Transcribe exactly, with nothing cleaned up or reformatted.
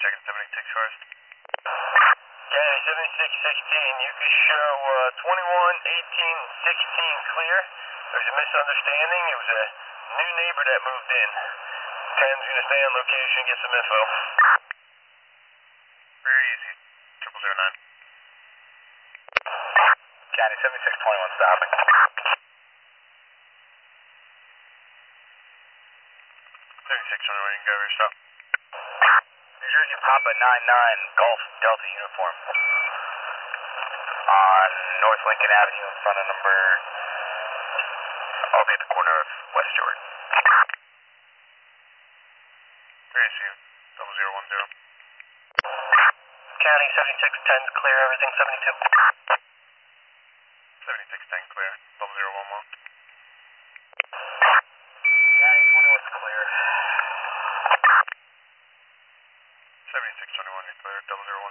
Checking seventy-six first. County seventy-six sixteen, you can show uh, twenty-one eighteen sixteen clear. There was a misunderstanding. It was a new neighbor that moved in. ten's going to stay on location, get some info. Very easy. Triple zero nine. County seventy-six twenty-one stopping. seventy-six twenty-one, you can go over your stop. New Jersey Papa nine nine Golf Delta uniform. On North Lincoln Avenue in front of number... I'll be at the corner of West Jordan. Very easy. Double zero one zero. County seventy-six ten's clear, everything seventy-two. seventy-six ten clear. Double zero one one. County twenty-one's clear. seventy-six twenty-one, you're clear. Double zero